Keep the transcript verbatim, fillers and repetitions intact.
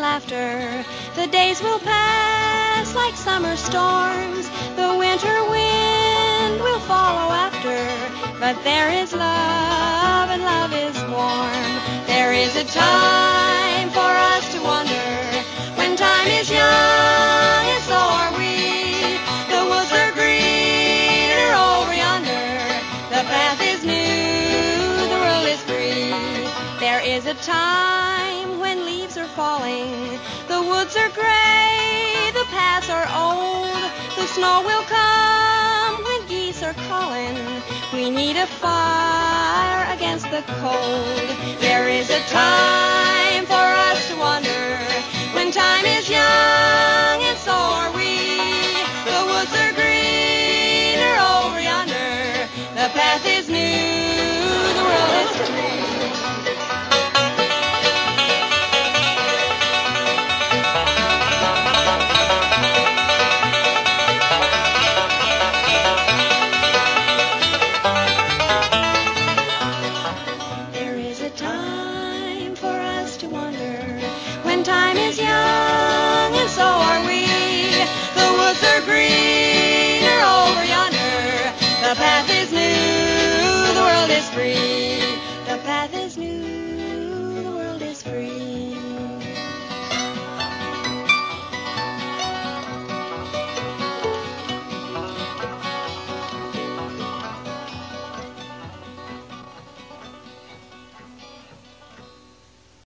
laughter. The days will pass like summer storms. The winter wind will follow after. But there is love, and love is warm. There is a time for us to wonder. When time is young, and so are we. The woods are greener over yonder. The path is new, the world is free. There is a time when leaves are falling. The woods are gray, the paths are old. The snow will come when geese are calling. We need a fire against the cold. There is a time for us to